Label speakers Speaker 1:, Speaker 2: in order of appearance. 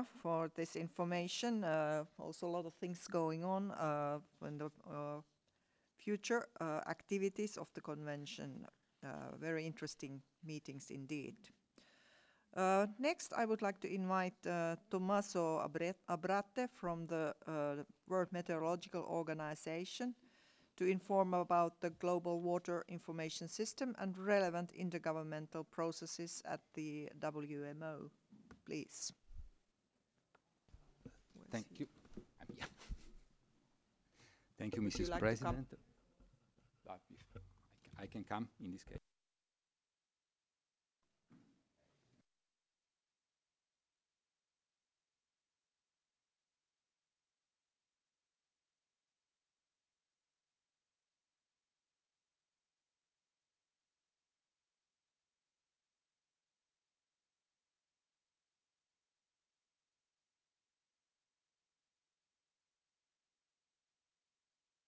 Speaker 1: Sonia, for this information. Also, a lot of things going on in the future activities of the convention. Very interesting meetings indeed. Next, I would like to invite Tommaso Abrate from the World Meteorological Organization to inform about the Global Water Information System and relevant intergovernmental processes at the WMO. Please.
Speaker 2: Thank you. Yeah. Thank you,
Speaker 1: Would you
Speaker 2: Mrs.
Speaker 1: like to come?
Speaker 2: President. I can come in this case.